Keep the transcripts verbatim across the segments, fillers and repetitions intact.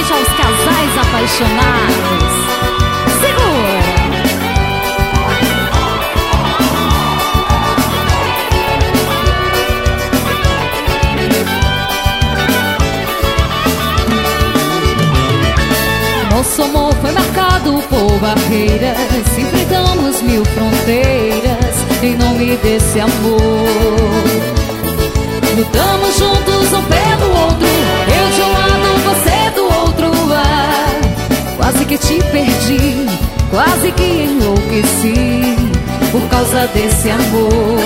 beijo aos casais apaixonados. Segura! Nosso amor foi marcado por barreiras, enfrentamos mil fronteiras em nome desse amor. Lutamos juntos um pé do outro, eu de um lado, você do outro. Ah, quase que te perdi, quase que enlouqueci por causa desse amor.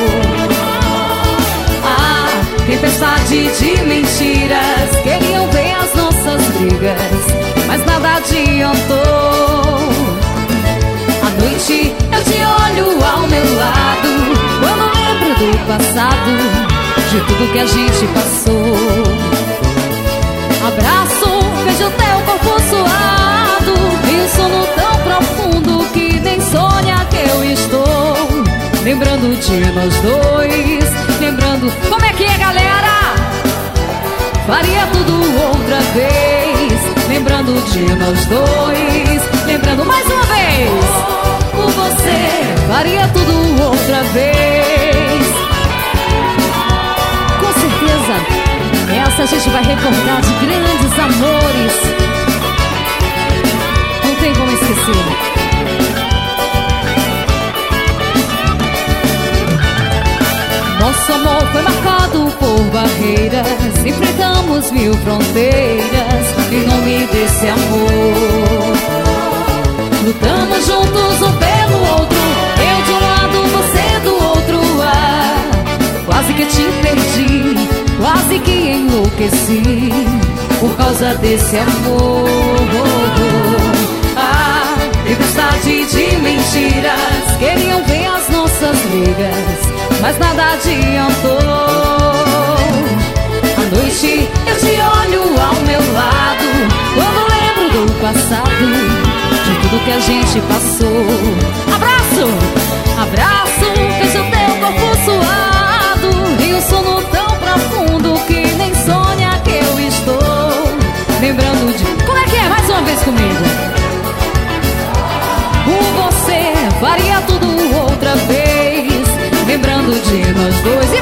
Ah, tempestade de mentiras queriam ver as nossas brigas, mas nada adiantou. À noite eu te olho ao meu lado, quando lembro do passado, de tudo que a gente passou. Abraço, vejo teu corpo suado e um sono tão profundo que nem sonha que eu estou. Lembrando de nós dois, lembrando como é que é, galera? Faria tudo outra vez, lembrando de nós dois, lembrando mais uma vez. Por você, faria tudo outra vez. Com certeza, essa a gente vai recordar de grandes amores. Não tem como esquecer. Nosso amor foi marcado por barreiras, enfrentamos mil fronteiras em nome desse amor. Lutamos juntos um pelo outro, eu de um lado, você do outro. Ah, quase que te perdi, quase que enlouqueci por causa desse amor. Ah, tempestade de mentiras queriam ver as nossas brigas, mas nada adiantou. À noite eu te olho ao meu lado, quando lembro do passado, de tudo que a gente passou. Abraço, abraço, vejo teu corpo suado e um sono tão profundo que nem sonha que eu estou. Lembrando de... Como é que é? Mais uma vez comigo. Por você faria tudo outra vez, lembrando de nós dois.